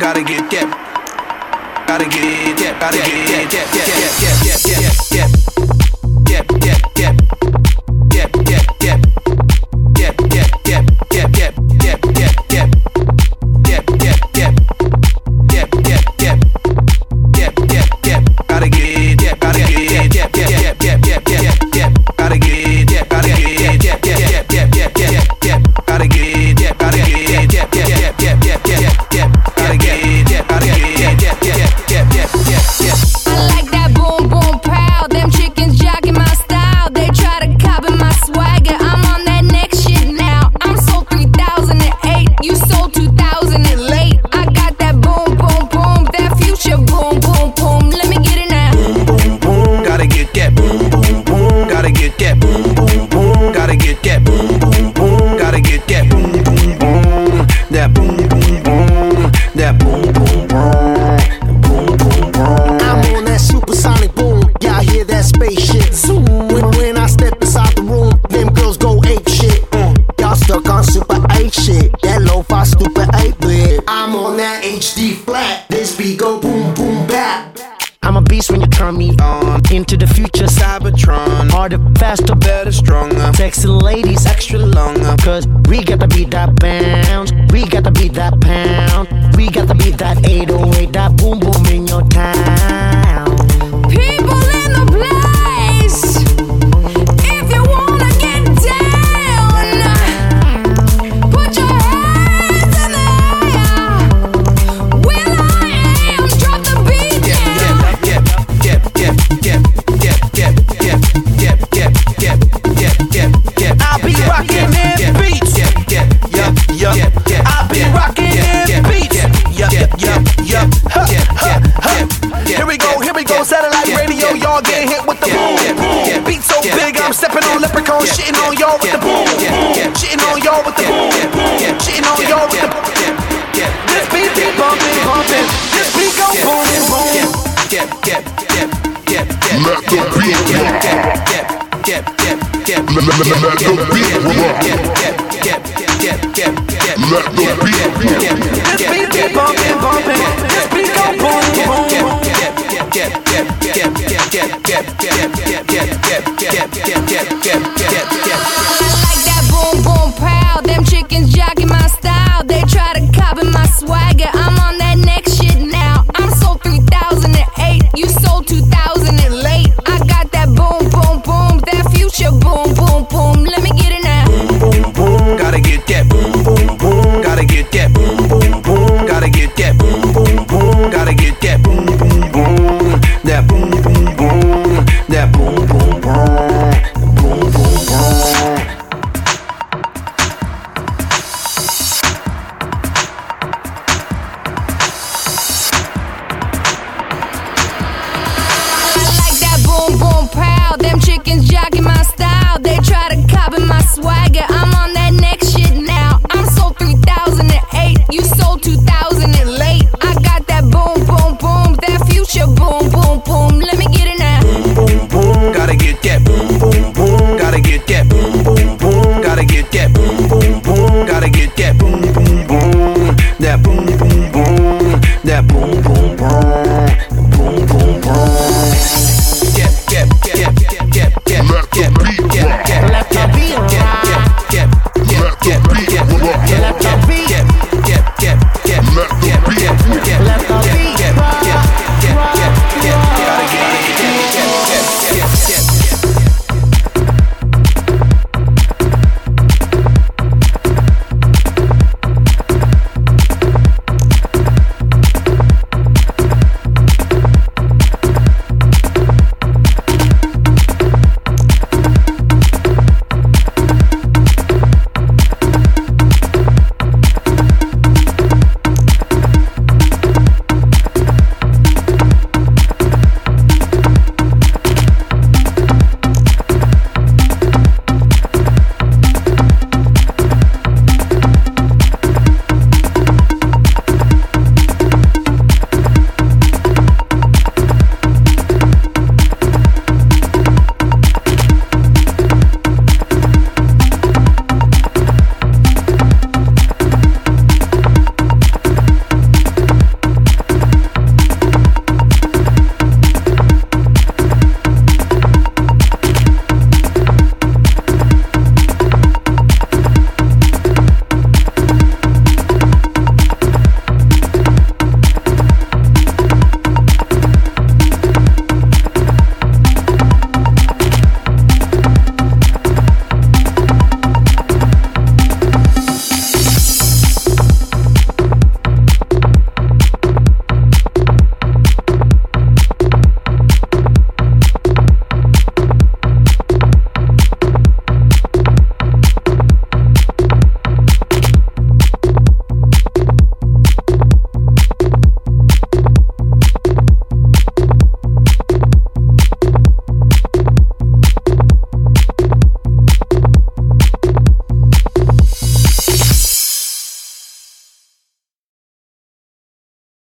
Gotta get that. Gotta get that. Gotta get that. HD flat, this beat go boom boom bap. I'm a beast when you turn me on. Into the future, Cybertron. Harder, faster, better, stronger. Sexy ladies, extra longer. Cause we got to beat that bounce. We got to beat that pound. We got to beat that 808, that boom boom in your town. People in the place, if you wanna get down, put your hands in the air. Will I am, drop the beat down. I'll be rocking them beats. I'll be rocking them beats. Here we go, satellite radio, y'all getting hit with the boom. Beat so big, I'm stepping on leprechaun, shitting on y'all with the boom. Shitting on y'all with the boom. Shitting on y'all with the boom. This beat be bumping, bumping. This beat go boom, boom. Let the beat rock. Let the beat rock. Let the beat rock. This beat be bumping, bumping. This beat go boom, boom. I like that boom boom pow. Them chickens jocking my style. They try to copy my swagger. I'm on that next shit now. I'm sold 3008. You sold 2000 and late. I got that boom boom boom. That future boom boom boom. Let me get it now. Boom boom. Gotta get that. Boom boom boom. Gotta get that. Boom boom boom. Gotta get that. Boom boom boom. Gotta get that. Boom boom boom. That boom boom boom. That boom boom boom. Boom boom boom. Boom boom pow, them chickens jocking my style. They try to copy my swagger. I'm on that next shit now. I'm sold 3008. You sold 2000 and late. I got that boom boom boom. That future boom boom boom.